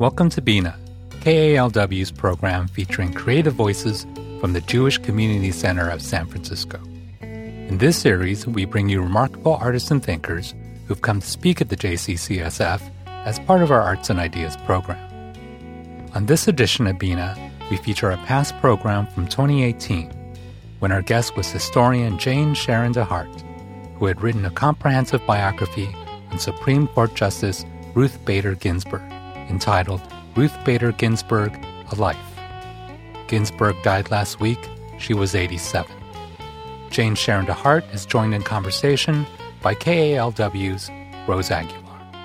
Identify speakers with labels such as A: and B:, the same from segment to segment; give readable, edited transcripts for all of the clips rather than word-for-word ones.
A: Welcome to Bina, KALW's program featuring creative voices from the Jewish Community Center of San Francisco. In this series, we bring you remarkable artists and thinkers who've come to speak at the JCCSF as part of our Arts and Ideas program. On this edition of Bina, we feature a past program from 2018, when our guest was historian Jane Sharon DeHart, who had written a comprehensive biography on Supreme Court Justice Ruth Bader Ginsburg, entitled Ruth Bader Ginsburg, A Life. Ginsburg died last week. She was 87. Jane Sharon DeHart is joined in conversation by KALW's Rose Aguilar.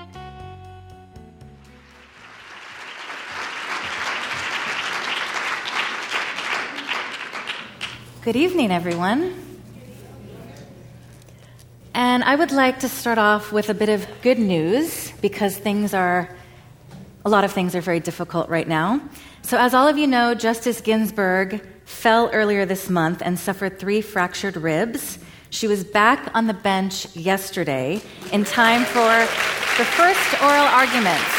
B: Good evening, everyone. And I would like to start off with a bit of good news because a lot of things are very difficult right now. So as all of you know, Justice Ginsburg fell earlier this month and suffered 3 fractured ribs. She was back on the bench yesterday in time for the first oral arguments.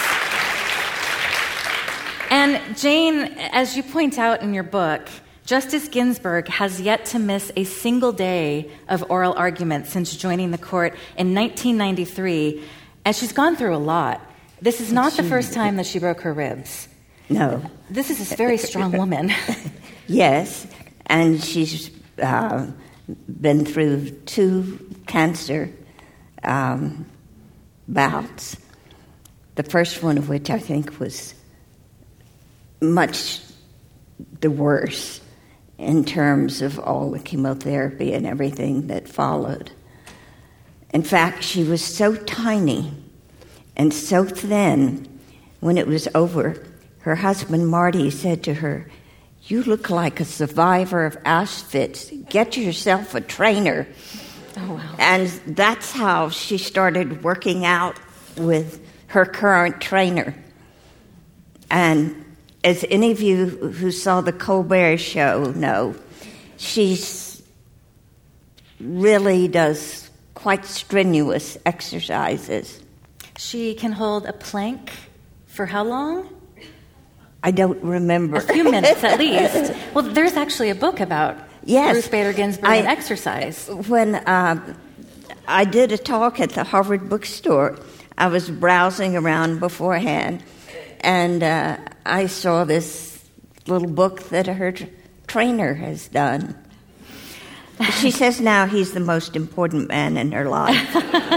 B: And Jane, as you point out in your book, Justice Ginsburg has yet to miss a single day of oral arguments since joining the court in 1993, and she's gone through a lot. This is not the first time that she broke her ribs.
C: No.
B: This is a very strong woman.
C: Yes, and she's been through 2 cancer bouts, the first one of which I think was much the worst in terms of all the chemotherapy and everything that followed. In fact, she was so tiny and so thin when it was over. Her husband, Marty, said to her, "You look like a survivor of Auschwitz. Get yourself a trainer."
B: Oh, wow.
C: And that's how she started working out with her current trainer. And as any of you who saw the Colbert Show know, she really does quite strenuous exercises.
B: She can hold a plank for how long?
C: I don't remember.
B: A few minutes at least. Well, there's actually a book about Ruth Bader Ginsburg and exercise.
C: When I did a talk at the Harvard bookstore, I was browsing around beforehand, and I saw this little book that her trainer has done. She says now he's the most important man in her life.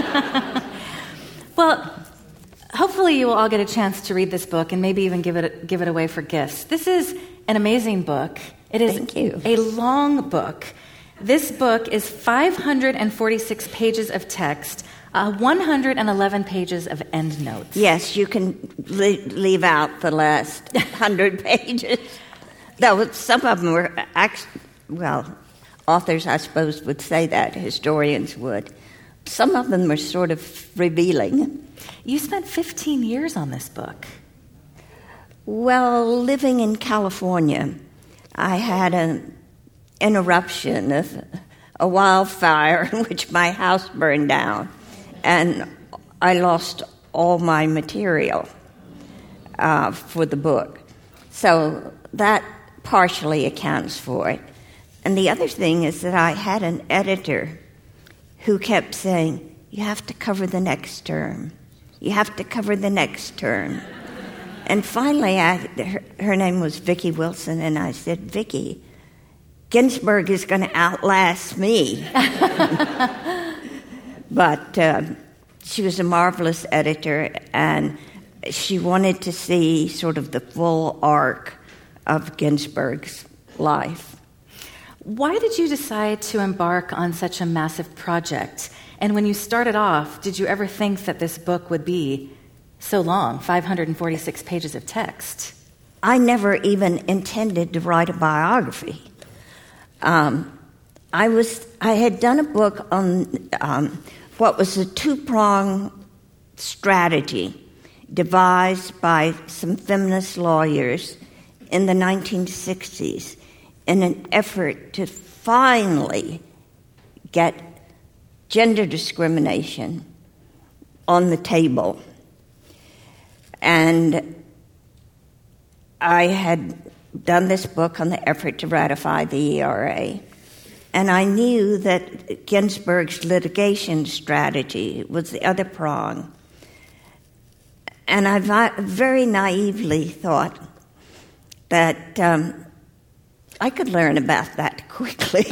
B: Well, hopefully you will all get a chance to read this book and maybe even give it away for gifts. This is an amazing book. It is a long book. This book is 546 pages of text, 111 pages of endnotes.
C: Yes, you can leave out the last 100 pages. Though some of them were authors, I suppose, would say that. Historians would. Some of them were sort of revealing.
B: You spent 15 years on this book.
C: Well, living in California, I had an interruption of a wildfire in which my house burned down, and I lost all my material for the book. So that partially accounts for it. And the other thing is that I had an editor who kept saying, "You have to cover the next term. You have to cover the next term." And finally, her name was Vicki Wilson, and I said, "Vicki, Ginsburg is going to outlast me." But she was a marvelous editor, and she wanted to see sort of the full arc of Ginsburg's life.
B: Why did you decide to embark on such a massive project? And when you started off, did you ever think that this book would be so long, 546 pages of text?
C: I never even intended to write a biography. I had done a book on what was a 2-pronged strategy devised by some feminist lawyers in the 1960s in an effort to finally get gender discrimination on the table. And I had done this book on the effort to ratify the ERA, and I knew that Ginsburg's litigation strategy was the other prong. And I very naively thought that I could learn about that quickly.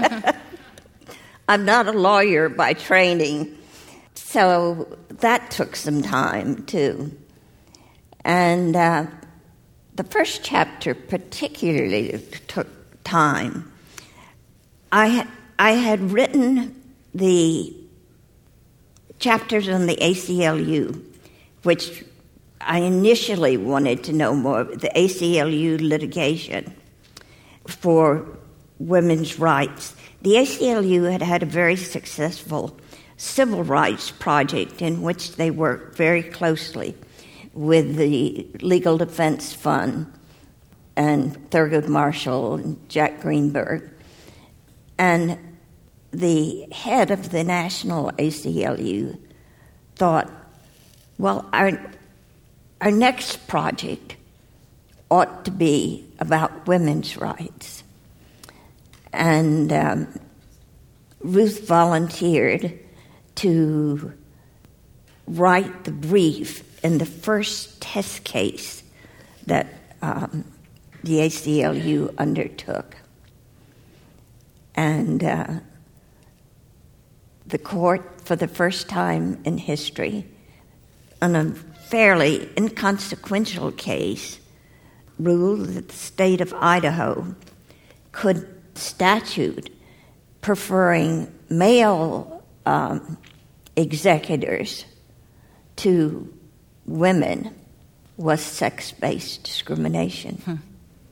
C: I'm not a lawyer by training, so that took some time, too. And the first chapter particularly took time. I had written the chapters on the ACLU, which I initially wanted to know more of, the ACLU litigation for women's rights. The ACLU had had a very successful civil rights project in which they worked very closely with the Legal Defense Fund and Thurgood Marshall and Jack Greenberg. And the head of the national ACLU thought, well, our next project ought to be about women's rights. And Ruth volunteered to write the brief in the first test case that the ACLU undertook. And the court, for the first time in history, on a fairly inconsequential case, ruled that the state of Idaho could statute preferring male executors to women was sex-based discrimination.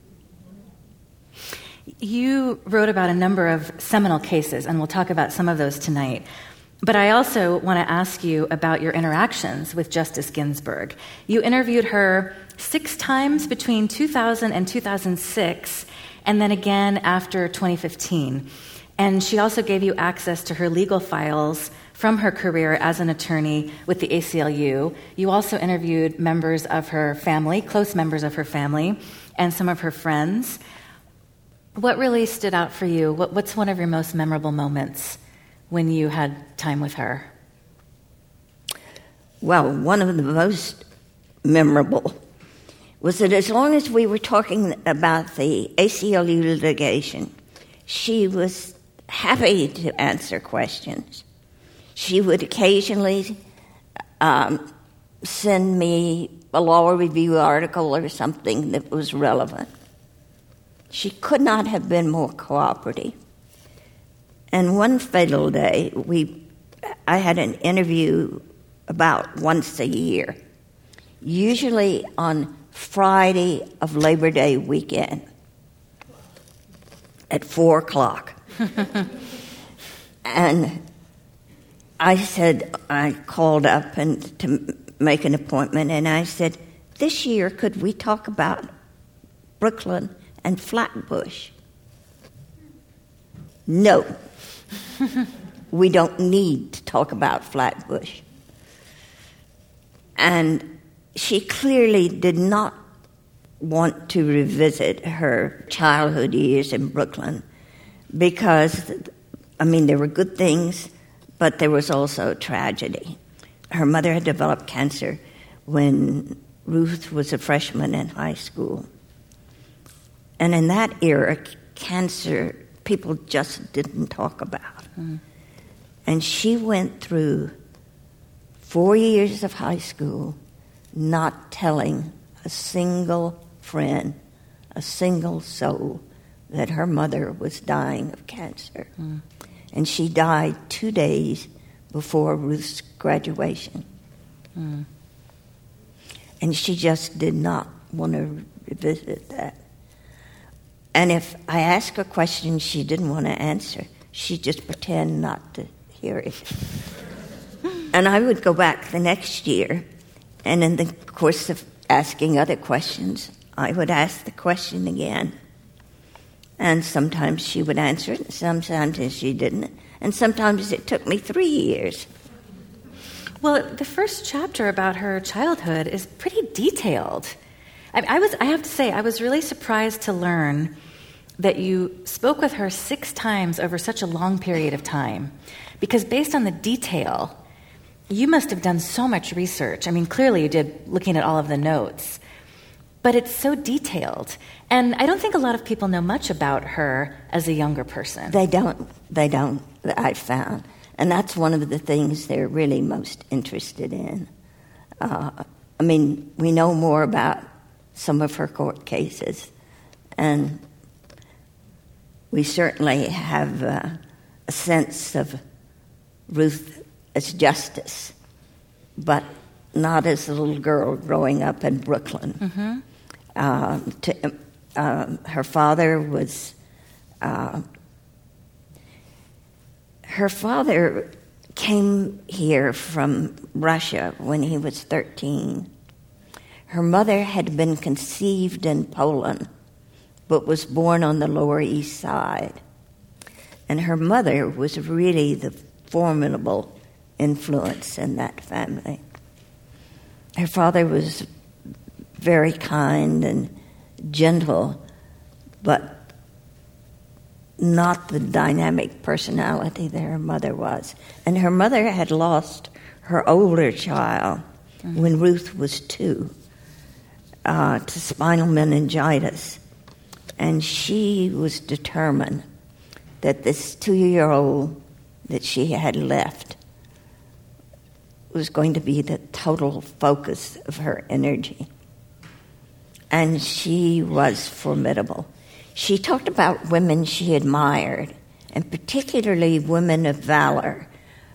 B: You wrote about a number of seminal cases, and we'll talk about some of those tonight. But I also want to ask you about your interactions with Justice Ginsburg. You interviewed her 6 times between 2000 and 2006, and then again after 2015. And she also gave you access to her legal files from her career as an attorney with the ACLU. You also interviewed members of her family, close members of her family, and some of her friends. What really stood out for you? What's one of your most memorable moments when you had time with her?
C: Well, one of the most memorable was that as long as we were talking about the ACLU litigation, she was happy to answer questions. She would occasionally send me a law review article or something that was relevant. She could not have been more cooperative. And one fatal day, I had an interview about once a year, usually on Friday of Labor Day weekend at 4 o'clock. And I called up and to make an appointment, and I said, this year could we talk about Brooklyn and Flatbush? No. We don't need to talk about Flatbush. And she clearly did not want to revisit her childhood years in Brooklyn because, there were good things, but there was also tragedy. Her mother had developed cancer when Ruth was a freshman in high school. And in that era, cancer, people just didn't talk about. And she went through 4 years of high school not telling a single friend, a single soul, that her mother was dying of cancer. And she died 2 days before Ruth's graduation. And she just did not want to revisit that. And if I asked a question she didn't want to answer, she'd just pretend not to hear it. And I would go back the next year, and in the course of asking other questions, I would ask the question again. And sometimes she would answer it, and sometimes she didn't. And sometimes it took me 3 years.
B: Well, the first chapter about her childhood is pretty detailed. I have to say, I was really surprised to learn that you spoke with her 6 times over such a long period of time. Because based on the detail, you must have done so much research. I mean, clearly you did, looking at all of the notes. But it's so detailed. And I don't think a lot of people know much about her as a younger person.
C: They don't, I've found. And that's one of the things they're really most interested in. I mean, we know more about some of her court cases, and we certainly have a sense of Ruth as justice, but not as a little girl growing up in Brooklyn.
B: Mm-hmm.
C: Her father was... Her father came here from Russia when he was 13. Her mother had been conceived in Poland, but was born on the Lower East Side. And her mother was really the formidable influence in that family. Her father was very kind and gentle, but not the dynamic personality that her mother was. And her mother had lost her older child when Ruth was 2 to spinal meningitis. And she was determined that this 2-year-old that she had left was going to be the total focus of her energy. And she was formidable. She talked about women she admired, and particularly women of valor,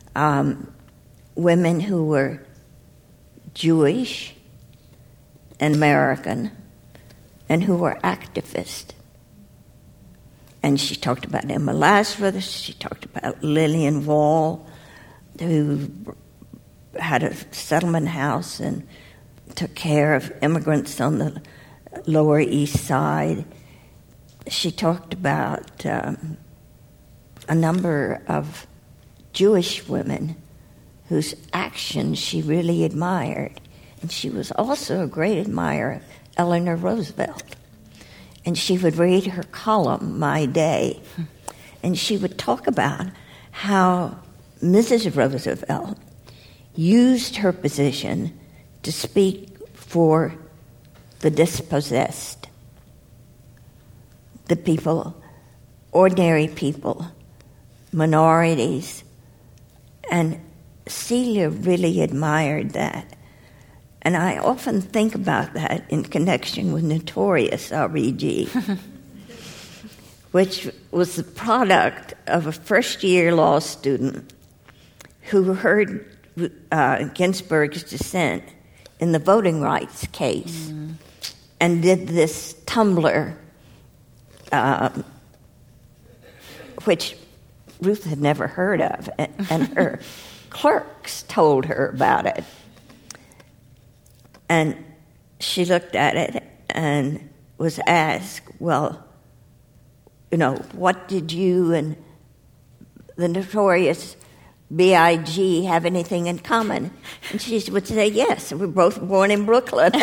C: women who were Jewish and American, and who were activists. And she talked about Emma Lazarus, she talked about Lillian Wall, who had a settlement house and took care of immigrants on the Lower East Side. She talked about a number of Jewish women whose actions she really admired. And she was also a great admirer of Eleanor Roosevelt. And she would read her column, My Day, and she would talk about how Mrs. Roosevelt used her position to speak for the dispossessed, the people, ordinary people, minorities. And Celia really admired that. And I often think about that in connection with Notorious R.E.G., which was the product of a first-year law student who heard Ginsburg's dissent in the voting rights case and did this Tumblr, which Ruth had never heard of, and her clerks told her about it. And she looked at it and was asked, well, you know, what did you and the Notorious B.I.G. have anything in common? And she would say, yes, we're both born in Brooklyn.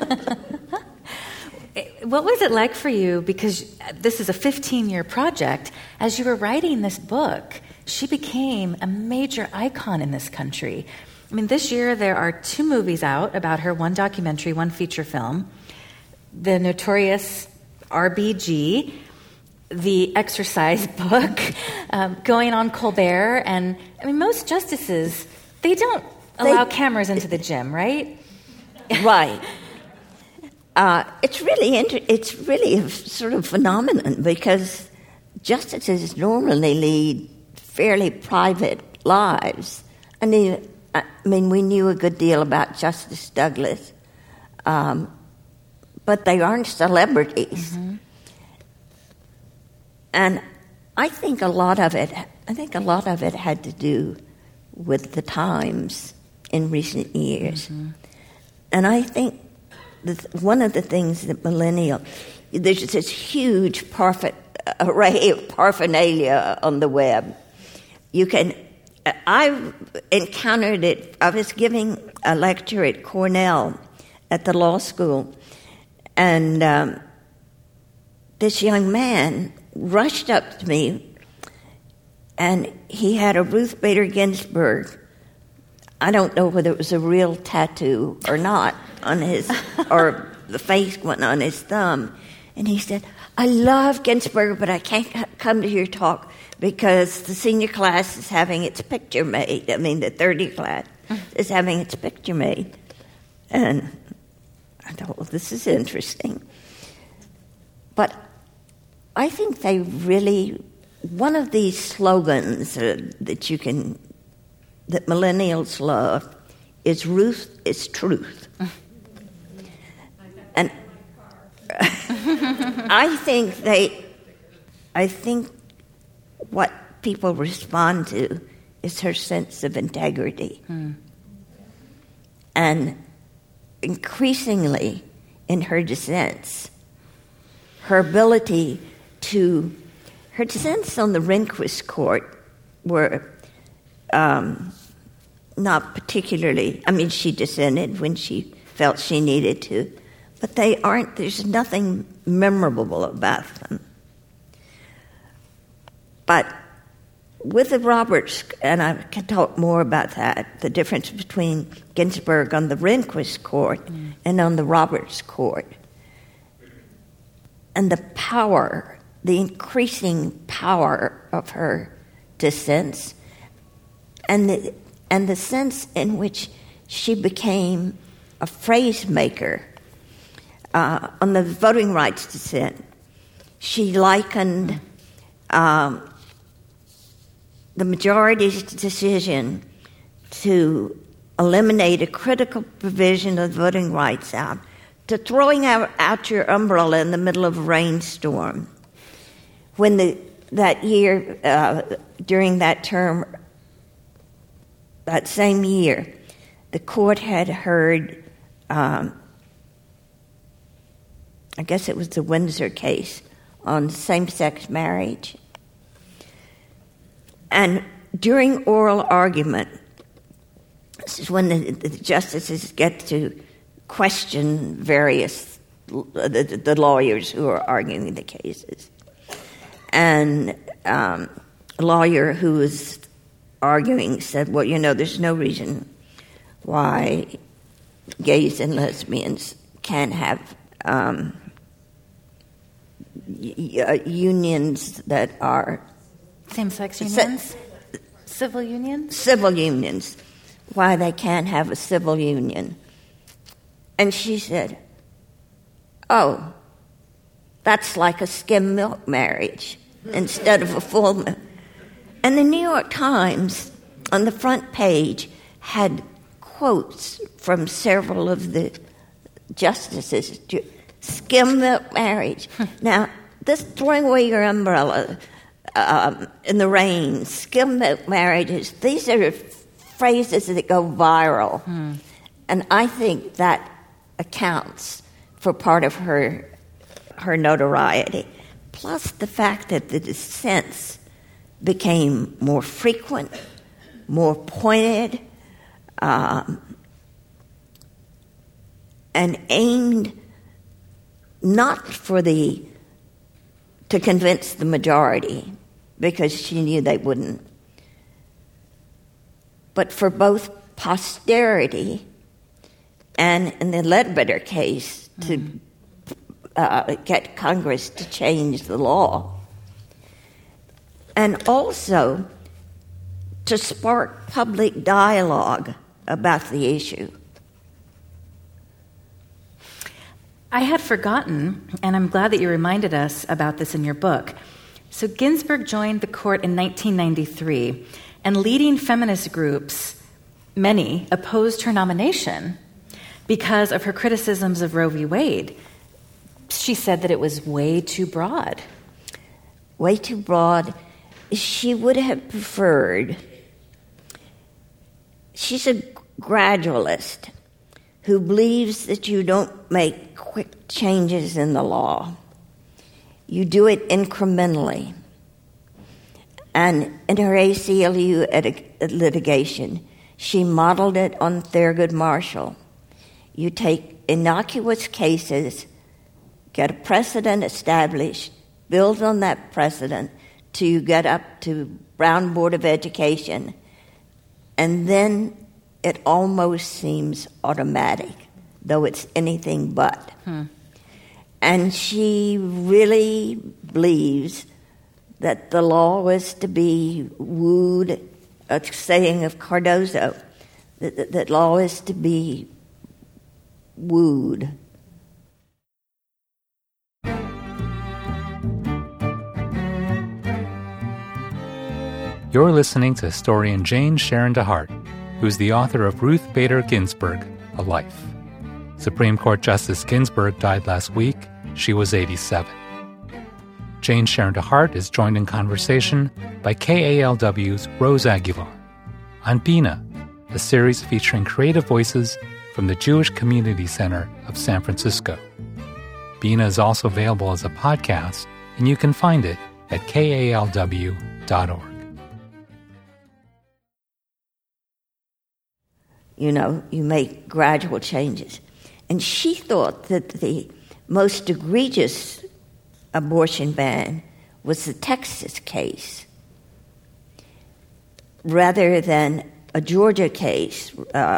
B: What was it like for you, because this is a 15-year project, as you were writing this book, she became a major icon in this country. I mean, this year there are 2 movies out about her, 1 documentary, 1 feature film. The Notorious R.B.G., the exercise book, going on Colbert, and I mean, most justices, they don't allow cameras into the gym, right?
C: Right. It's really a sort of phenomenon, because justices normally lead fairly private lives. I mean, we knew a good deal about Justice Douglas, but they aren't celebrities. Mm-hmm. And I think a lot of it had to do with the times in recent years. Mm-hmm. And I think one of the things that there's this huge array of paraphernalia on the web. I encountered it. I was giving a lecture at Cornell at the law school, And this young man rushed up to me, and he had a Ruth Bader Ginsburg. I don't know whether it was a real tattoo or not on his, or the face one on his thumb. And he said, I love Ginsburg, but I can't come to your talk because the senior class is having its picture made. I mean, the 30 class is having its picture made. And I thought, well, this is interesting. But I think they really, one of these slogans that millennials love is Ruth is truth. And I think what people respond to is her sense of integrity. And increasingly in her dissents, her dissents on the Rehnquist court were not particularly, I mean, she dissented when she felt she needed to, but there's nothing memorable about them. But with the Roberts, and I can talk more about that, the difference between Ginsburg on the Rehnquist court and on the Roberts court, and the power, the increasing power of her dissents, and the sense in which she became a phrase maker. On the voting rights dissent, she likened the majority's decision to eliminate a critical provision of the Voting Rights Act to throwing out your umbrella in the middle of a rainstorm. When that year, during that term, that same year, the court had heard, I guess it was the Windsor case on same-sex marriage. And during oral argument, this is when the justices get to question various the lawyers who are arguing the cases. And a lawyer who was arguing said, well, there's no reason why gays and lesbians can't have unions that are
B: same-sex unions? Civil unions?
C: Civil unions. Why they can't have a civil union. And she said, oh, that's like a skim milk marriage instead of a full milk. And the New York Times, on the front page, had quotes from several of the justices. Skim milk marriage. Now, this throwing away your umbrella in the rain, skim milk marriages, these are phrases that go viral. And I think that accounts for part of her notoriety. Plus the fact that the dissents became more frequent, more pointed, and aimed not to convince the majority, because she knew they wouldn't, but for both posterity and, in the Ledbetter case, to get Congress to change the law. And also to spark public dialogue about the issue.
B: I had forgotten, and I'm glad that you reminded us about this in your book. So Ginsburg joined the court in 1993, and leading feminist groups, many, opposed her nomination because of her criticisms of Roe v. Wade. She said that it was way too broad.
C: Way too broad. She would have preferred. She's a gradualist who believes that you don't make quick changes in the law. You do it incrementally. And in her ACLU litigation, she modeled it on Thurgood Marshall. You take innocuous cases get a precedent established, build on that precedent till you get up to Brown Board of Education, and then it almost seems automatic, though it's anything but. And she really believes that the law was to be wooed, a saying of Cardozo, that law is to be wooed.
A: You're listening to historian Jane Sharon DeHart, who's the author of Ruth Bader Ginsburg, A Life. Supreme Court Justice Ginsburg died last week. She was 87. Jane Sharon DeHart is joined in conversation by KALW's Rose Aguilar on Bina, a series featuring creative voices from the Jewish Community Center of San Francisco. Bina is also available as a podcast, and you can find it at kalw.org.
C: You know, you make gradual changes. And she thought that the most egregious abortion ban was the Texas case, rather than a Georgia case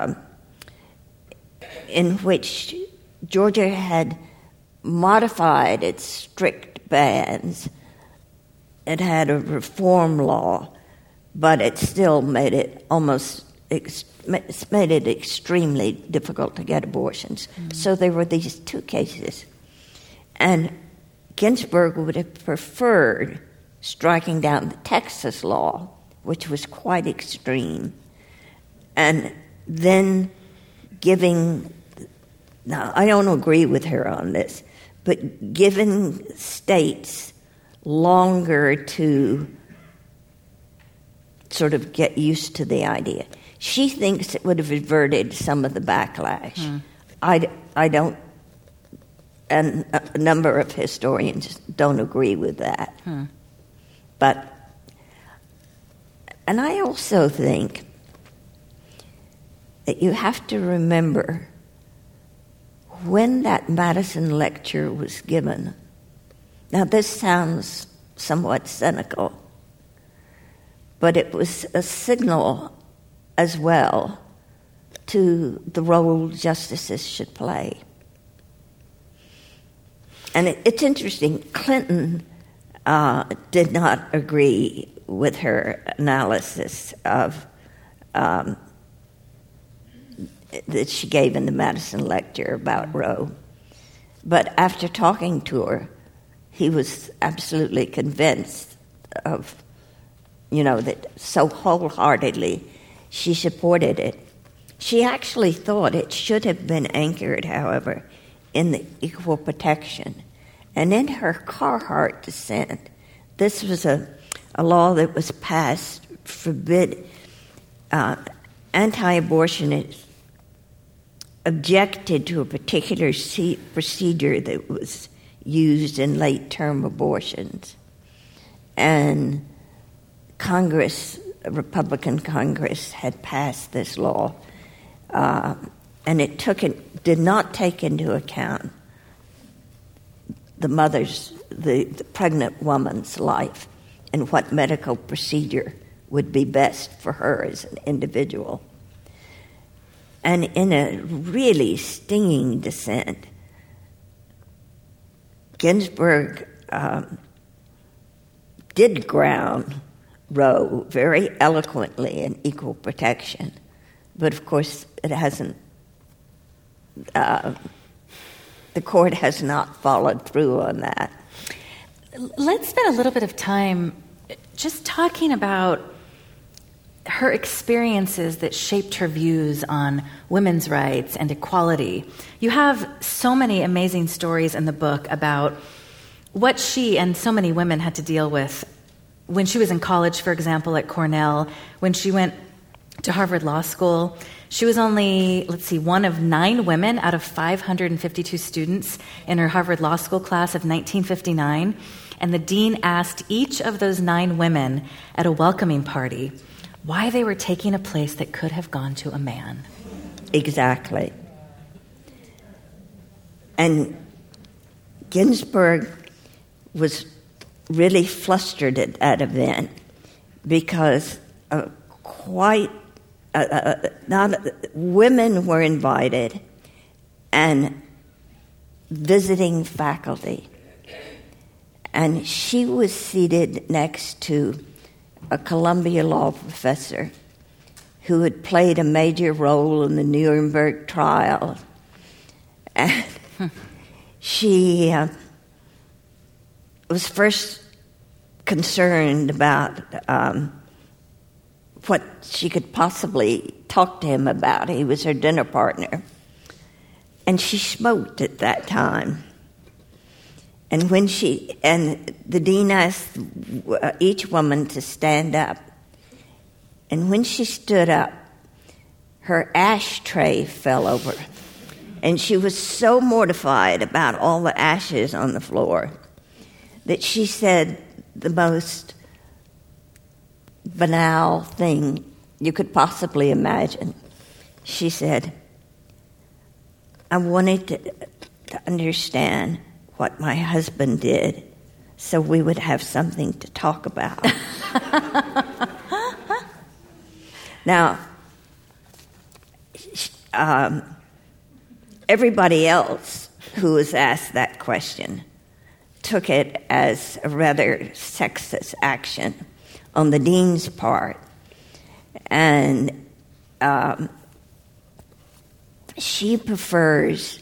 C: in which Georgia had modified its strict bans. It had a reform law, but it still made it made it extremely difficult to get abortions. So there were these two cases. And Ginsburg would have preferred striking down the Texas law, which was quite extreme, and then giving, now I don't agree with her on this, but giving states longer to sort of get used to the idea. She thinks it would have averted some of the backlash. I don't, and a number of historians don't agree with that. But, and I also think that you have to remember when that Madison lecture was given. Now, this sounds somewhat cynical, but it was a signal as well to the role justices should play. And it's interesting, Clinton did not agree with her analysis of that she gave in the Madison lecture about Roe. But after talking to her, he was absolutely convinced of, that so wholeheartedly she supported it. She actually thought it should have been anchored, however, in the equal protection. And in her Carhart dissent, this was a law that was passed, forbid anti-abortionists objected to a particular procedure that was used in late-term abortions. And Congress, Republican Congress, had passed this law, and it did not take into account the mother's, the pregnant woman's life and what medical procedure would be best for her as an individual. And in a really stinging dissent, Ginsburg did ground Roe very eloquently in equal protection. But of course, it hasn't, the court has not followed through on that.
B: Let's spend a little bit of time just talking about her experiences that shaped her views on women's rights and equality. You have so many amazing stories in the book about what she and so many women had to deal with when she was in college, for example, at Cornell, when she went to Harvard Law School. She was only, one of 9 women out of 552 students in her Harvard Law School class of 1959. And the dean asked each of those 9 women at a welcoming party why they were taking a place that could have gone to a man.
C: Exactly. And Ginsburg was really flustered at that event because women were invited and visiting faculty. And she was seated next to a Columbia law professor who had played a major role in the Nuremberg trial. And she was first concerned about what she could possibly talk to him about. He was her dinner partner. And she smoked at that time. And the dean asked each woman to stand up. And when she stood up, her ashtray fell over. And she was so mortified about all the ashes on the floor that she said the most banal thing you could possibly imagine. She said, I wanted to understand what my husband did so we would have something to talk about. Now, everybody else who was asked that question took it as a rather sexist action on the dean's part. And she prefers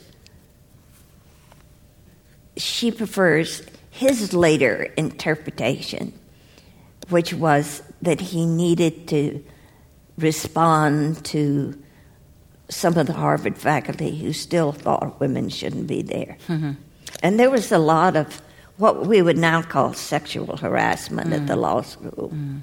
C: his later interpretation, which was that he needed to respond to some of the Harvard faculty who still thought women shouldn't be there. Mm-hmm. And there was a lot of what we would now call sexual harassment at the law school. Mm.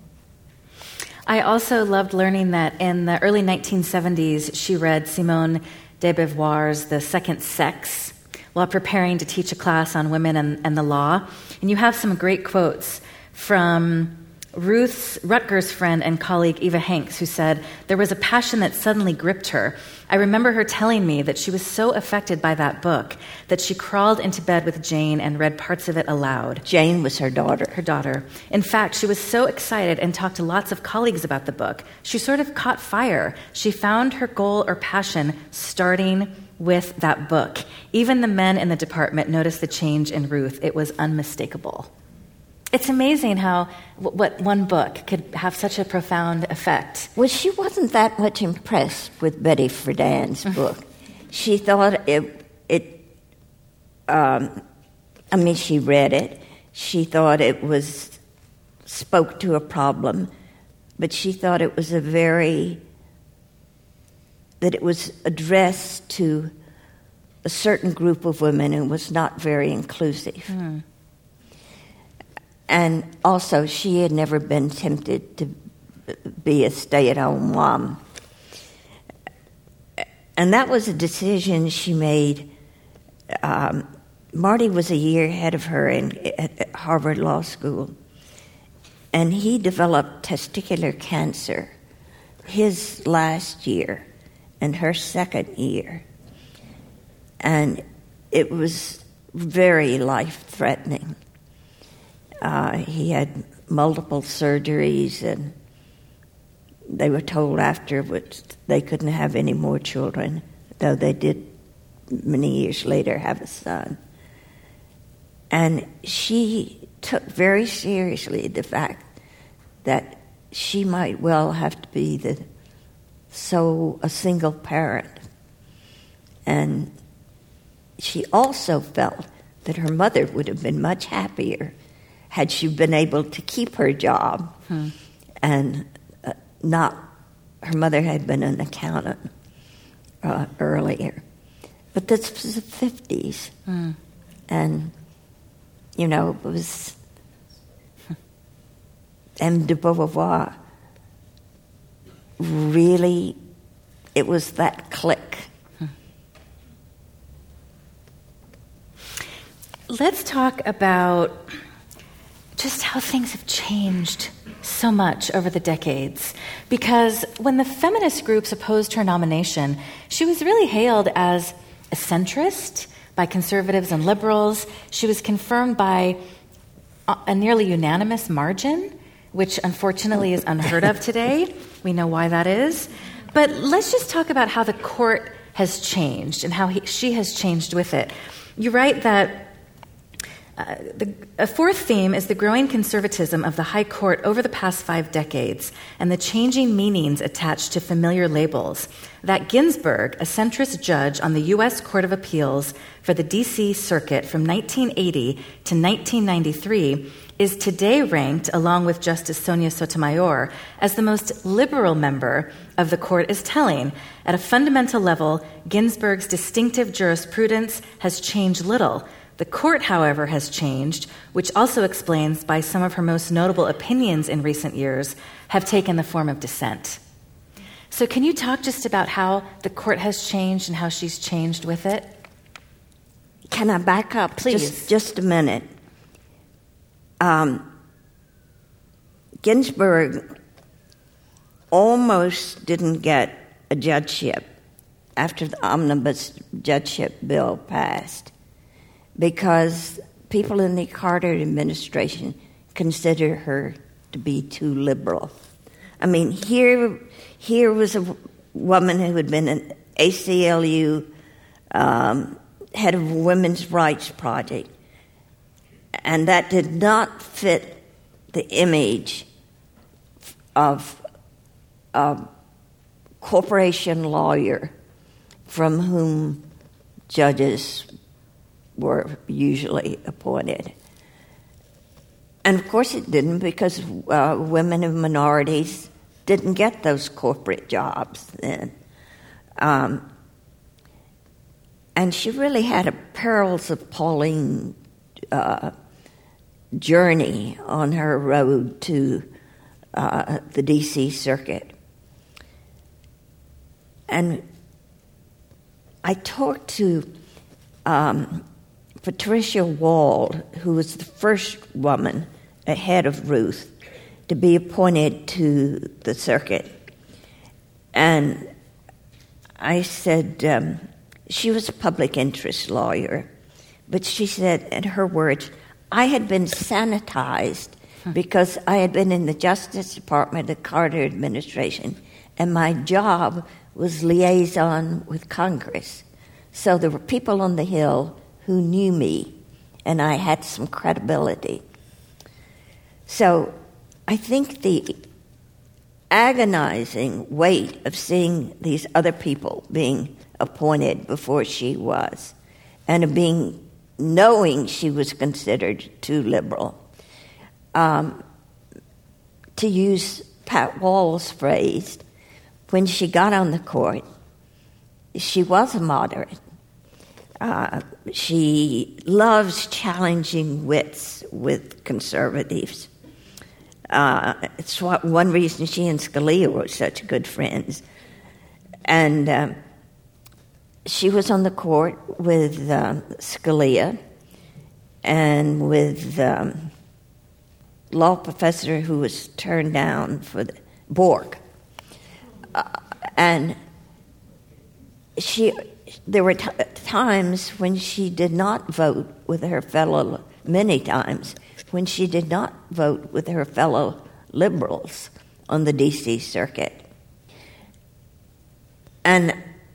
B: I also loved learning that in the early 1970s, she read Simone de Beauvoir's The Second Sex while preparing to teach a class on women and the law. And you have some great quotes from Ruth Rutgers' friend and colleague Eva Hanks, who said, there was a passion that suddenly gripped her. I remember her telling me that she was so affected by that book that she crawled into bed with Jane and read parts of it aloud.
C: Jane was her daughter.
B: Her daughter. In fact, she was so excited and talked to lots of colleagues about the book. She sort of caught fire. She found her goal or passion starting with that book. Even the men in the department noticed the change in Ruth. It was unmistakable. It's amazing how what one book could have such a profound effect.
C: Well, she wasn't that much impressed with Betty Friedan's book. She thought she read it. She thought it spoke to a problem, but she thought it was that it was addressed to a certain group of women and was not very inclusive. Mm. And also, she had never been tempted to be a stay-at-home mom. And that was a decision she made. Marty was a year ahead of her at Harvard Law School. And he developed testicular cancer his last year and her second year. And it was very life-threatening. He had multiple surgeries, and they were told afterwards they couldn't have any more children, though they did many years later have a son. And she took very seriously the fact that she might well have to be a single parent. And she also felt that her mother would have been much happier had she been able to keep her job and her mother had been an accountant earlier. But this was the 50s. Mm. And, it was... And de Beauvoir, really, it was that click.
B: Let's talk about just how things have changed so much over the decades. Because when the feminist groups opposed her nomination, she was really hailed as a centrist, by conservatives and liberals. She was confirmed by a nearly unanimous margin, which unfortunately is unheard of today. We know why that is. But let's just talk about how the court has changed and how she has changed with it. You write that a fourth theme is the growing conservatism of the High Court over the past 5 decades and the changing meanings attached to familiar labels. That Ginsburg, a centrist judge on the U.S. Court of Appeals for the D.C. Circuit from 1980 to 1993, is today ranked, along with Justice Sonia Sotomayor, as the most liberal member of the court is telling. At a fundamental level, Ginsburg's distinctive jurisprudence has changed little. The court, however, has changed, which also explains why some of her most notable opinions in recent years have taken the form of dissent. So can you talk just about how the court has changed and how she's changed with it?
C: Can I back up?
B: Please.
C: Just a minute. Ginsburg almost didn't get a judgeship after the omnibus judgeship bill passed, because people in the Carter administration consider her to be too liberal. I mean, here was a woman who had been an ACLU head of a women's rights project, and that did not fit the image of a corporation lawyer from whom judges were usually appointed. And of course it didn't, because women and minorities didn't get those corporate jobs then. And she really had a Perils of Pauline journey on her road to the D.C. Circuit. And I talked to Patricia Wald, who was the first woman ahead of Ruth to be appointed to the circuit. And I said, she was a public interest lawyer, but she said, in her words, I had been sanitized because I had been in the Justice Department of the Carter administration, and my job was liaison with Congress. So there were people on the Hill who knew me, and I had some credibility. So I think the agonizing weight of seeing these other people being appointed before she was, and of knowing she was considered too liberal, to use Pat Wall's phrase, when she got on the court, she was a moderate. She loves challenging wits with conservatives. It's one reason she and Scalia were such good friends. And she was on the court with Scalia and with law professor who was turned down for the Bork. And there were times when she did not vote with her fellow, many times, when she did not vote with her fellow liberals on the D.C. Circuit. And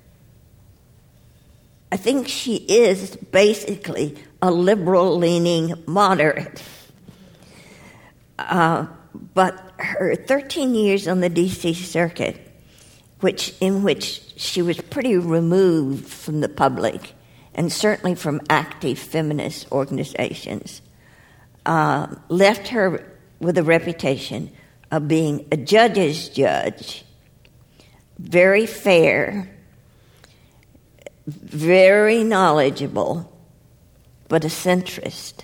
C: I think she is basically a liberal-leaning moderate. But her 13 years on the D.C. Circuit, in which she was pretty removed from the public and certainly from active feminist organizations, left her with a reputation of being a judge's judge, very fair, very knowledgeable, but a centrist.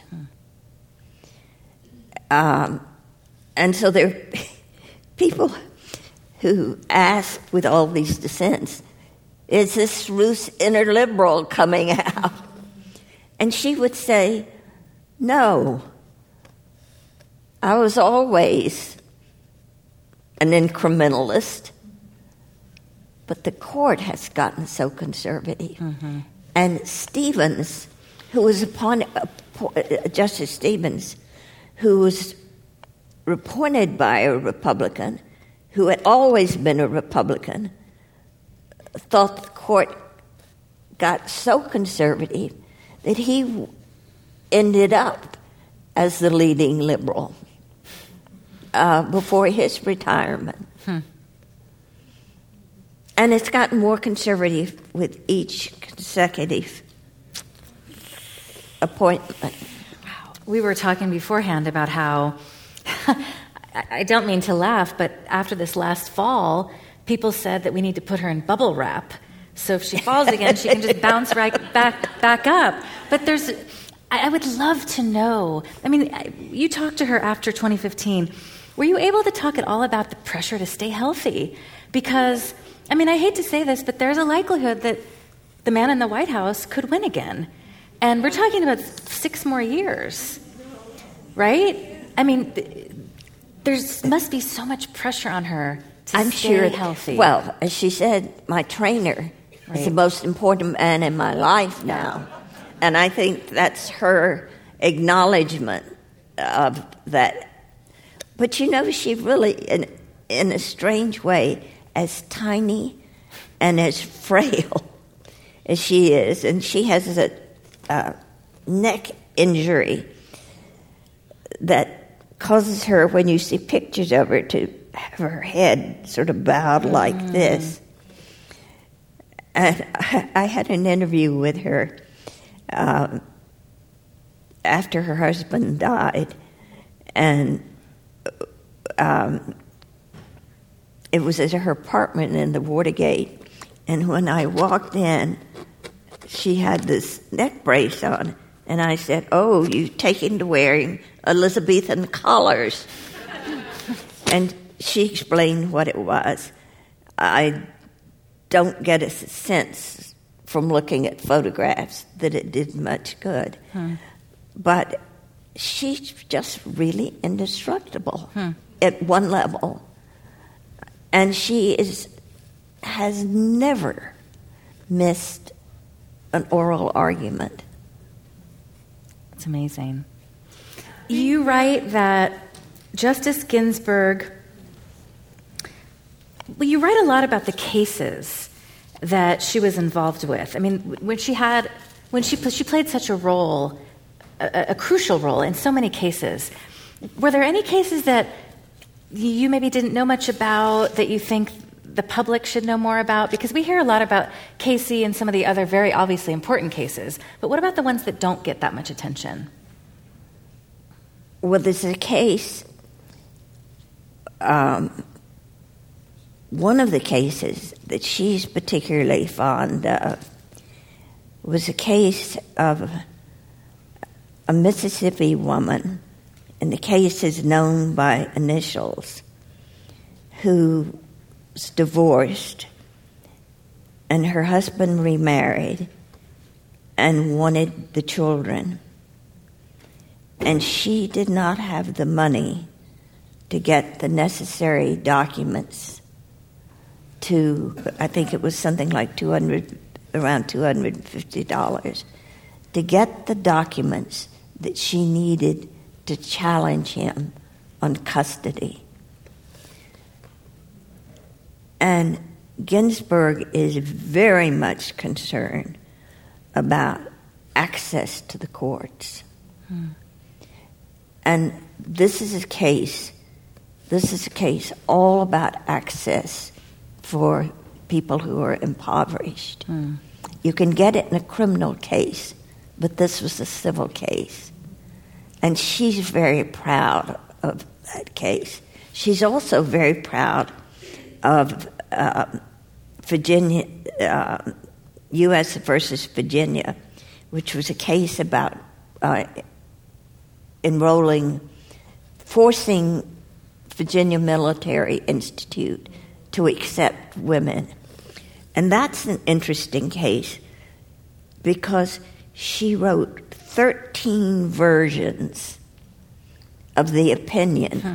C: And so there are people who ask with all these dissents, is this Ruth's inner liberal coming out? And she would say, no, I was always an incrementalist, but the court has gotten so conservative. Mm-hmm. And Stevens who was Justice Stevens, who was appointed by a Republican, who had always been a Republican, thought the court got so conservative that he ended up as the leading liberal before his retirement. And it's gotten more conservative with each consecutive appointment.
B: We were talking beforehand about how, I don't mean to laugh, but after this last fall, people said that we need to put her in bubble wrap. So if she falls again, she can just bounce right back up. But I would love to know, I mean, you talked to her after 2015. Were you able to talk at all about the pressure to stay healthy? Because, I mean, I hate to say this, but there's a likelihood that the man in the White House could win again. And we're talking about 6 more years, right? I mean, there must be so much pressure on her to stay healthy.
C: Well, as she said, my trainer is the most important man in my life now. And I think that's her acknowledgement of that. But you know, she really, in a strange way, as tiny and as frail as she is, and she has a neck injury that causes her, when you see pictures of her, to have her head sort of bowed like this. And I had an interview with her after her husband died, and it was at her apartment in the Watergate, and when I walked in, she had this neck brace on, and I said, "Oh, you've taken to wearing Elizabethan collars." And she explained what it was. I don't get a sense from looking at photographs that it did much good. But she's just really indestructible at one level. And she has never missed an oral argument.
B: It's amazing. You write that Justice Ginsburg, well, you write a lot about the cases that she was involved with. I mean, when she played such a role, a crucial role in so many cases. Were there any cases that you maybe didn't know much about that you think the public should know more about? Because we hear a lot about Casey and some of the other very obviously important cases, but what about the ones that don't get that much attention?
C: Well, there's a case, one of the cases that she's particularly fond of was a case of a Mississippi woman, and the case is known by initials, who was divorced, and her husband remarried and wanted the children. And she did not have the money to get the necessary documents to, I think it was something like around $250, to get the documents that she needed to challenge him on custody. And Ginsburg is very much concerned about access to the courts. And this is a case all about access for people who are impoverished. You can get it in a criminal case, but this was a civil case. And she's very proud of that case. She's also very proud of Virginia, U.S. versus Virginia, which was a case about forcing Virginia Military Institute to accept women. And that's an interesting case because she wrote 13 versions of the opinion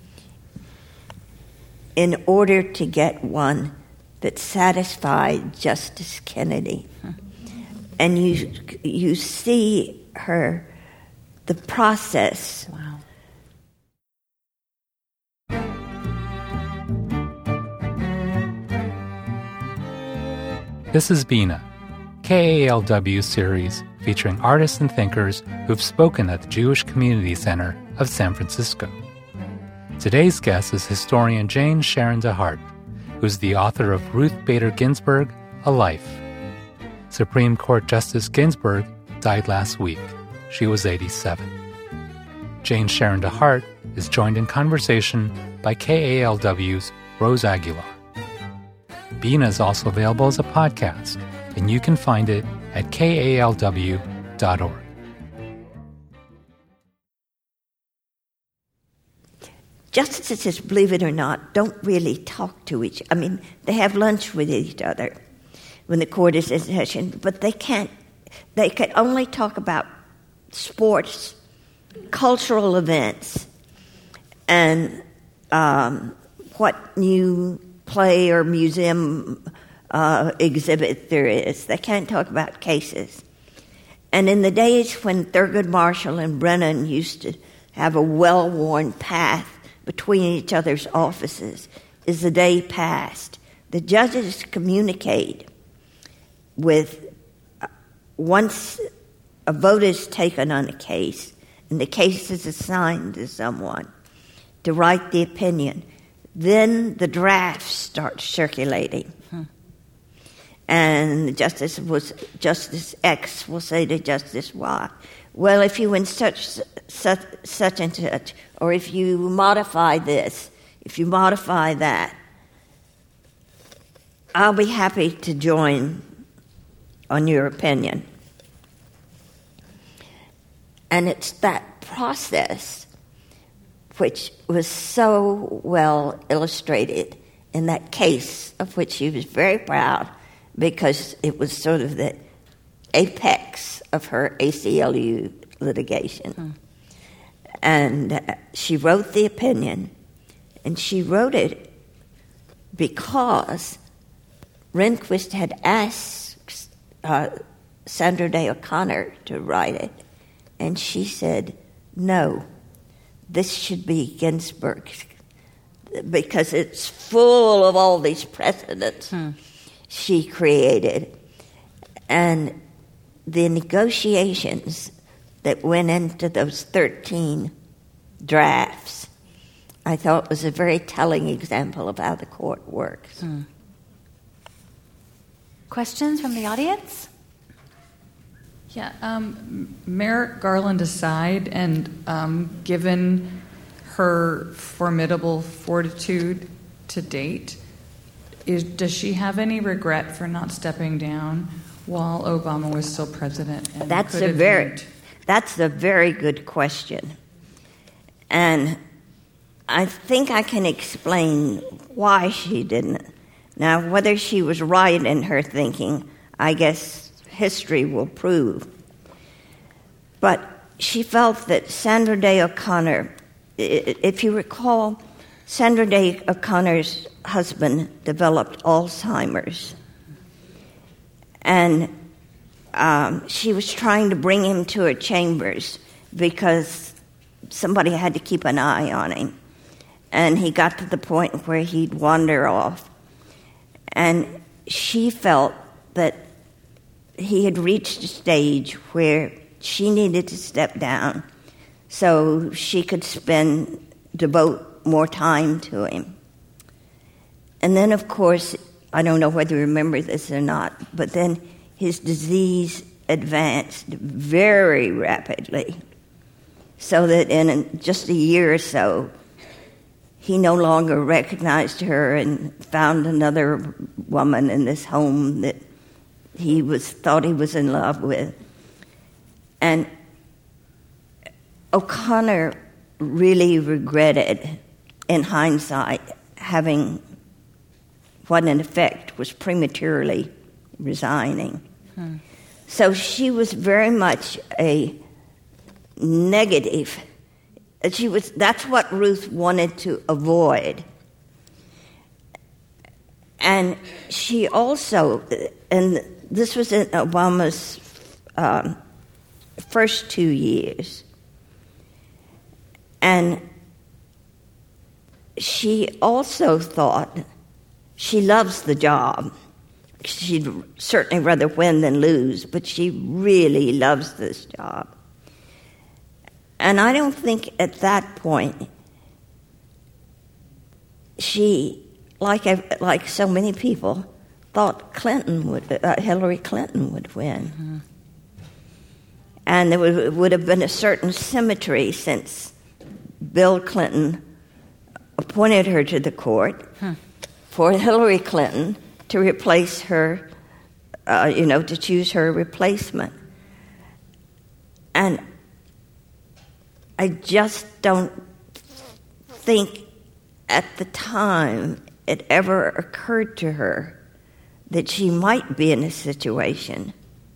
C: in order to get one that satisfied Justice Kennedy. and you see the process.
B: Wow.
A: This is Bina, KALW series featuring artists and thinkers who've spoken at the Jewish Community Center of San Francisco. Today's guest is historian Jane Sharon DeHart, who's the author of Ruth Bader Ginsburg, A Life. Supreme Court Justice Ginsburg died last week. She was 87. Jane Sharon DeHart is joined in conversation by KALW's Rose Aguilar. Bina is also available as a podcast, and you can find it at kalw.org.
C: Justices, believe it or not, don't really talk to each other. I mean, they have lunch with each other when the court is in session, but they can only talk about sports, cultural events, and what new play or museum exhibit there is. They can't talk about cases. And in the days when Thurgood Marshall and Brennan used to have a well-worn path between each other's offices, is the day past. The judges communicate with, once a vote is taken on a case and the case is assigned to someone to write the opinion, then the drafts start circulating. And Justice X will say to Justice Y, well, if you in such and such, or if you modify this, if you modify that, I'll be happy to join on your opinion. And it's that process which was so well illustrated in that case, of which she was very proud, because it was sort of the apex of her ACLU litigation. And she wrote the opinion, and she wrote it because Rehnquist had asked Sandra Day O'Connor to write it, and she said, no, this should be Ginsburg, because it's full of all these precedents she created. And the negotiations that went into those 13 drafts, I thought was a very telling example of how the court works.
B: Questions from the audience?
D: Yeah, Merrick Garland aside, and given her formidable fortitude to date, does she have any regret for not stepping down while Obama was still president? And
C: That's a very good question. And I think I can explain why she didn't. Now, whether she was right in her thinking, I guess history will prove. But she felt that Sandra Day O'Connor, if you recall, Sandra Day O'Connor's husband developed Alzheimer's. And she was trying to bring him to her chambers because somebody had to keep an eye on him. And he got to the point where he'd wander off. And she felt that he had reached a stage where she needed to step down so she could devote more time to him. And then, of course, I don't know whether you remember this or not, but then his disease advanced very rapidly, so that in just a year or so, he no longer recognized her and found another woman in this home that he thought he was in love with. And O'Connor really regretted, in hindsight, having what in effect was prematurely resigning. So she was very much a negative. That's what Ruth wanted to avoid. And she also, and this was in Obama's first 2 years. And she also thought she loves the job. She'd certainly rather win than lose, but she really loves this job. And I don't think at that point she, like so many people, thought Hillary Clinton would win. Mm-hmm. And there would have been a certain symmetry since Bill Clinton appointed her to the court for Hillary Clinton to replace her, to choose her replacement. And I just don't think at the time it ever occurred to her that she might be in a situation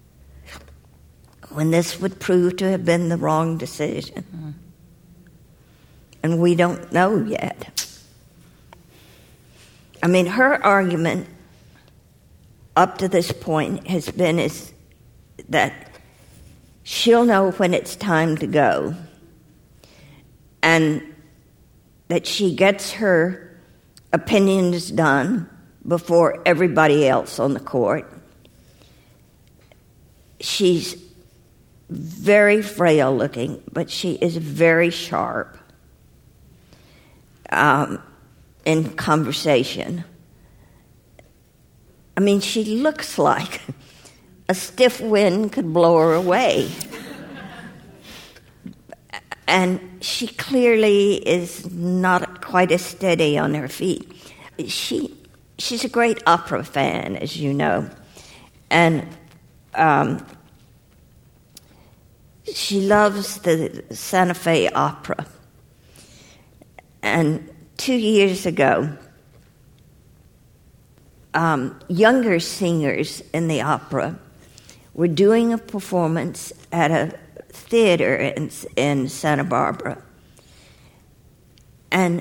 C: when this would prove to have been the wrong decision. Mm. And we don't know yet. I mean, her argument up to this point has been is that she'll know when it's time to go, and that she gets her opinions done before everybody else on the court. She's very frail looking, but she is very sharp in conversation. I mean, she looks like a stiff wind could blow her away. And she clearly is not quite as steady on her feet. She's a great opera fan, as you know. And she loves the Santa Fe Opera. And 2 years ago, younger singers in the opera were doing a performance at a theater in Santa Barbara. And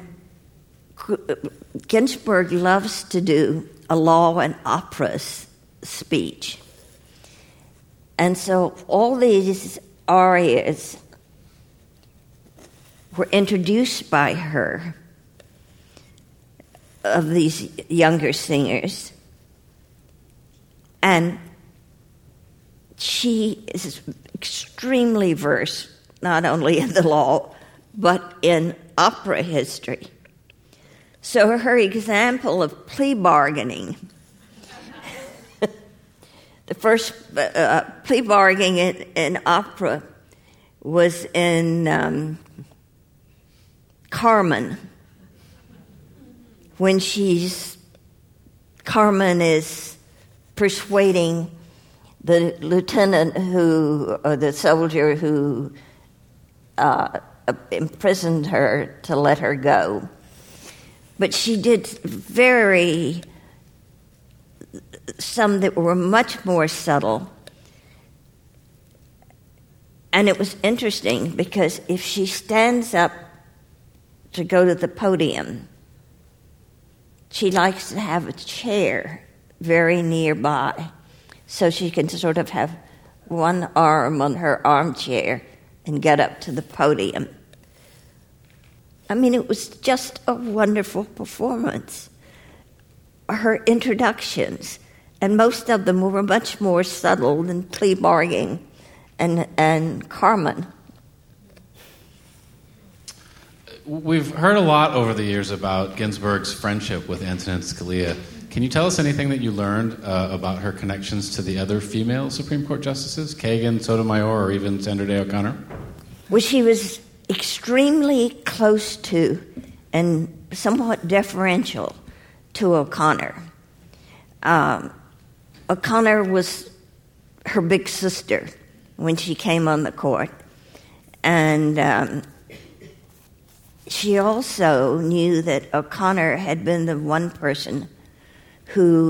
C: Ginsberg loves to do a law and opera speech. And so all these arias were introduced by her of these younger singers. And she is extremely versed, not only in the law, but in opera history. So her example of plea bargaining, the first plea bargaining in opera was in Carmen, when Carmen is persuading the lieutenant the soldier who imprisoned her to let her go. But she did some that were much more subtle. And it was interesting because if she stands up to go to the podium, she likes to have a chair very nearby so she can sort of have one arm on her armchair and get up to the podium. I mean, it was just a wonderful performance. Her introductions, and most of them were much more subtle than plea bargaining and Carmen.
E: We've heard a lot over the years about Ginsburg's friendship with Antonin Scalia. Can you tell us anything that you learned about her connections to the other female Supreme Court justices, Kagan, Sotomayor, or even Sandra Day O'Connor?
C: Well, she was extremely close to and somewhat deferential to O'Connor. O'Connor was her big sister when she came on the court. And she also knew that O'Connor had been the one person who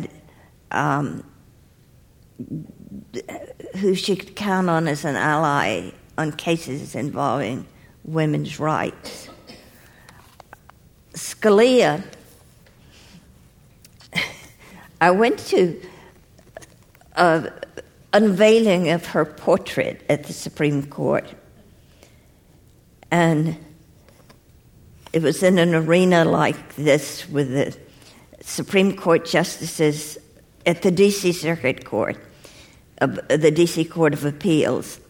C: she could count on as an ally on cases involving women's rights. Scalia, I went to unveiling of her portrait at the Supreme Court. And it was in an arena like this with the Supreme Court justices at the D.C. Circuit Court, the D.C. Court of Appeals.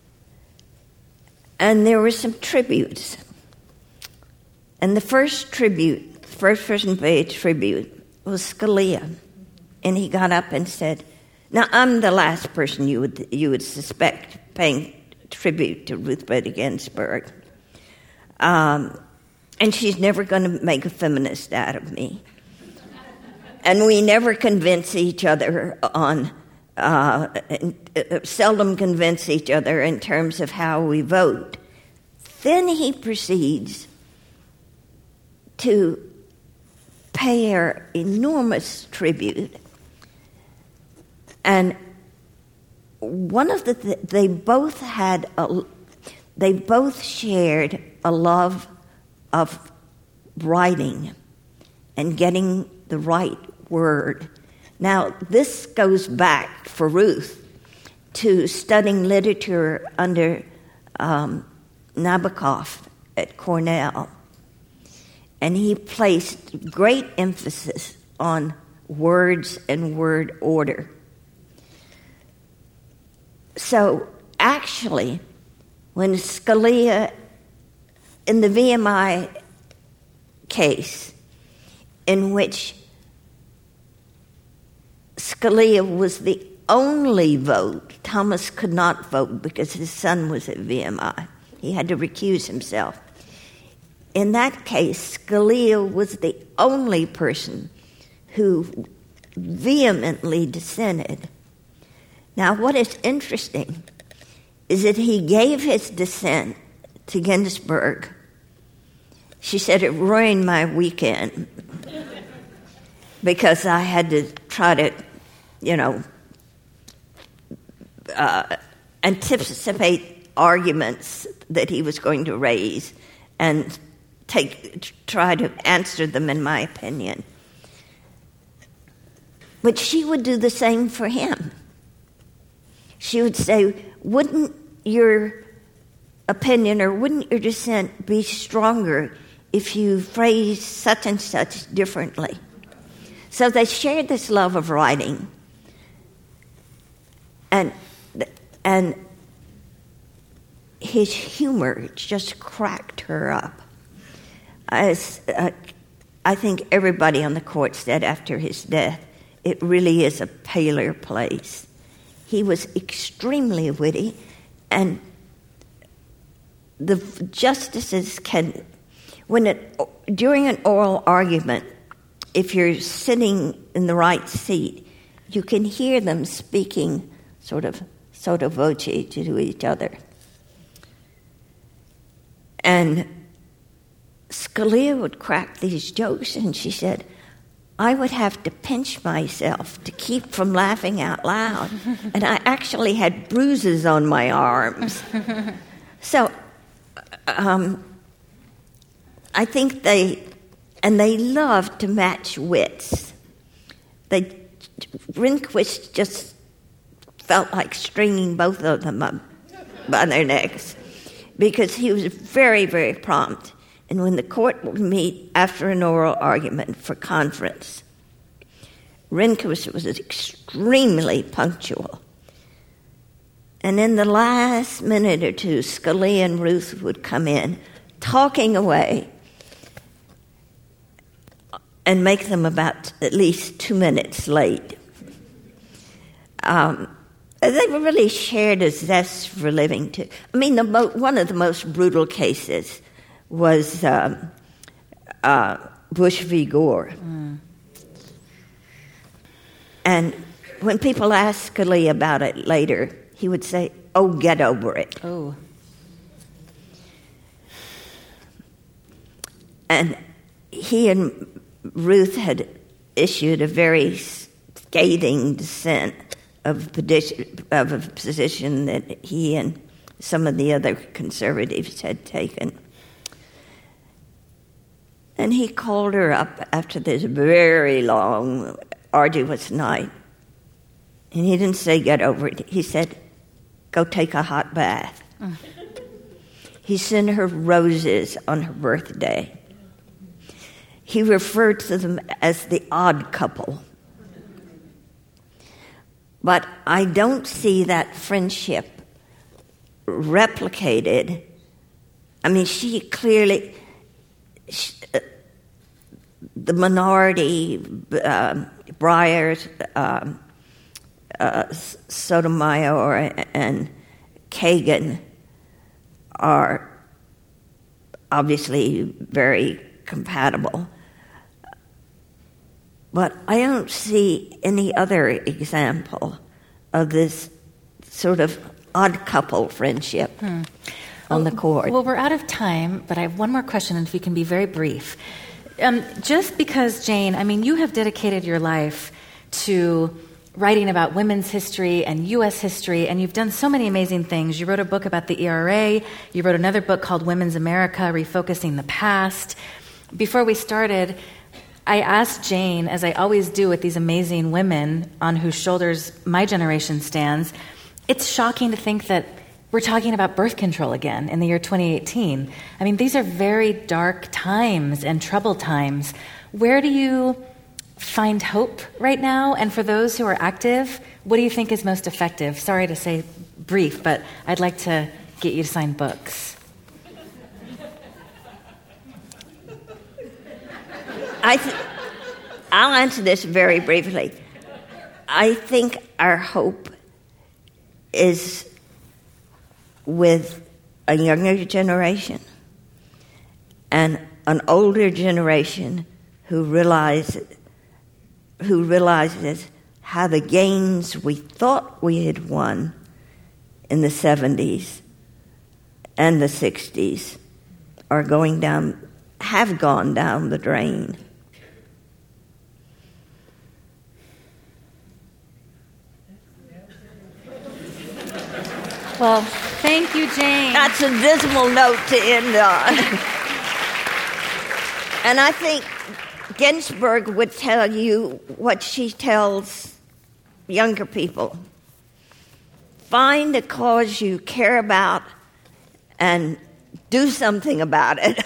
C: And there were some tributes. And the first person to pay a tribute was Scalia. And he got up and said, now, I'm the last person you would suspect paying tribute to Ruth Bader Ginsburg. And she's never going to make a feminist out of me. And we never convince each other seldom convince each other in terms of how we vote. Then he proceeds to pay her enormous tribute. And one of they both shared a love of writing and getting the right word. Now, this goes back for Ruth to studying literature under Nabokov at Cornell. And he placed great emphasis on words and word order. So, actually, when Scalia, in the VMI case, in which Scalia was the only vote, Thomas could not vote because his son was at VMI. He had to recuse himself. In that case, Scalia was the only person who vehemently dissented. Now, what is interesting is that he gave his dissent to Ginsburg. She said it ruined my weekend because I had to try to, anticipate arguments that he was going to raise and try to answer them in my opinion. But she would do the same for him. She would say, wouldn't your opinion or wouldn't your dissent be stronger if you phrased such and such differently? So they shared this love of writing. And his humor just cracked her up. As I think everybody on the court said after his death, it really is a paler place. He was extremely witty, and the justices can, during an oral argument, if you're sitting in the right seat, you can hear them speaking sort of voce to each other. And Scalia would crack these jokes, and she said, I would have to pinch myself to keep from laughing out loud. And I actually had bruises on my arms. So I think they loved to match wits. Rehnquist just felt like stringing both of them up by their necks because he was very, very prompt. And when the court would meet after an oral argument for conference, Rehnquist was extremely punctual. And in the last minute or two, Scalia and Ruth would come in, talking away, and make them about at least 2 minutes late. They really shared a zest for living, too. I mean, one of the most brutal cases was Bush v. Gore. Mm. And when people asked Scalia about it later, he would say, oh, get over it.
B: Oh.
C: And he and Ruth had issued a very scathing dissent of a position that he and some of the other conservatives had taken. And he called her up after this very long, arduous night And he didn't say get over it. He said, go take a hot bath. He sent her roses on her birthday. He referred to them as the odd couple. But I don't see that friendship replicated. I mean, she clearly, the minority, Breyer, Sotomayor, and Kagan are obviously very compatible. But I don't see any other example of this sort of odd couple friendship on the court.
B: Well, we're out of time, but I have one more question, and if you can be very brief. Just because, Jane, I mean, you have dedicated your life to writing about women's history and U.S. history, and you've done so many amazing things. You wrote a book about the ERA. You wrote another book called Women's America, Refocusing the Past. Before we started, I asked Jane, as I always do with these amazing women on whose shoulders my generation stands, it's shocking to think that we're talking about birth control again in the year 2018. I mean, these are very dark times and troubled times. Where do you find hope right now? And for those who are active, what do you think is most effective? Sorry to say brief, but I'd like to get you to sign books.
C: I'll answer this very briefly. I think our hope is with a younger generation and an older generation who realizes how the gains we thought we had won in the 70s and the 60s have gone down the drain.
B: Well, thank you, Jane.
C: That's a dismal note to end on. And I think Ginsburg would tell you what she tells younger people. Find a cause you care about and do something about it.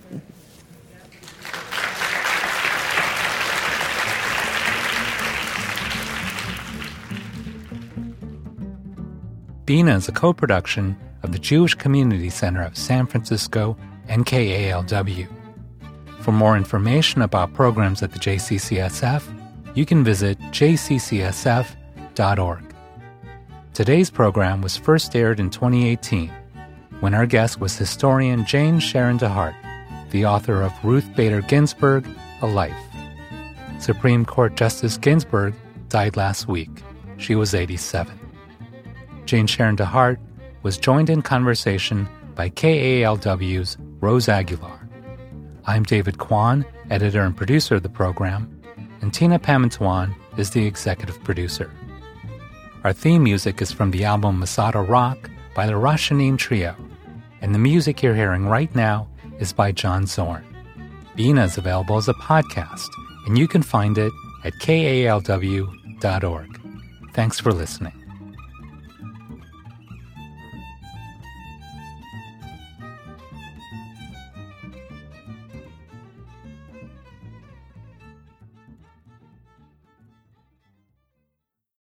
A: Bina is a co-production of the Jewish Community Center of San Francisco and KALW. For more information about programs at the JCCSF, you can visit jccsf.org. Today's program was first aired in 2018, when our guest was historian Jane Sharon DeHart, the author of Ruth Bader Ginsburg, A Life. Supreme Court Justice Ginsburg died last week. She was 87. Jane Sharon DeHart was joined in conversation by KALW's Rose Aguilar. I'm David Kwan, editor and producer of the program, and Tina Pamantuan is the executive producer. Our theme music is from the album Masada Rock by the Rashanim Trio, and the music you're hearing right now is by John Zorn. Bina is available as a podcast, and you can find it at kalw.org. Thanks for listening.